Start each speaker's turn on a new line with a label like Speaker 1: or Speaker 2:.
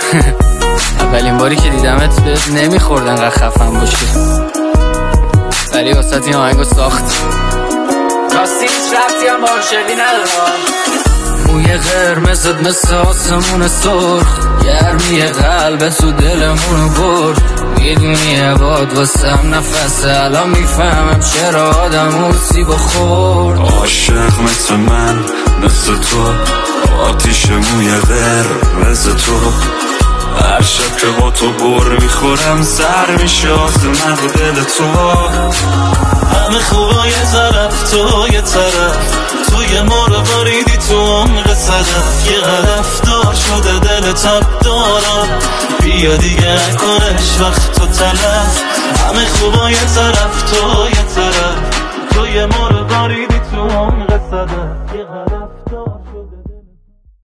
Speaker 1: اولین باری که دیدمت بهت نمیخورد انقدر خفن باشی، ولی واسه این آهنگو ساخت. راستی هیچ ربطی هم با عاشقی ندارم. موی قرمزت مثل آسمون سرخ، گرمی قلبت تو دلمونو برد. میدونی عباد واسم نفسه، الان میفهمم چرا آدم موسیبا خورد.
Speaker 2: عاشق مثل من مثل تو، آتیش موی قرمز تو. هر شب که با تو بر میخورم سر میشه آسمون رو دل تو. همه خوبا یه طرف تو یه طرف، توی ما رو باریدی تو عمق صدف. یه غلف دار شده دل تب دارم، بیا دیگه نکنش وقت تو تلف. همه خوبا یه طرف تو یه طرف، توی ما رو باریدی تو عمق صدف.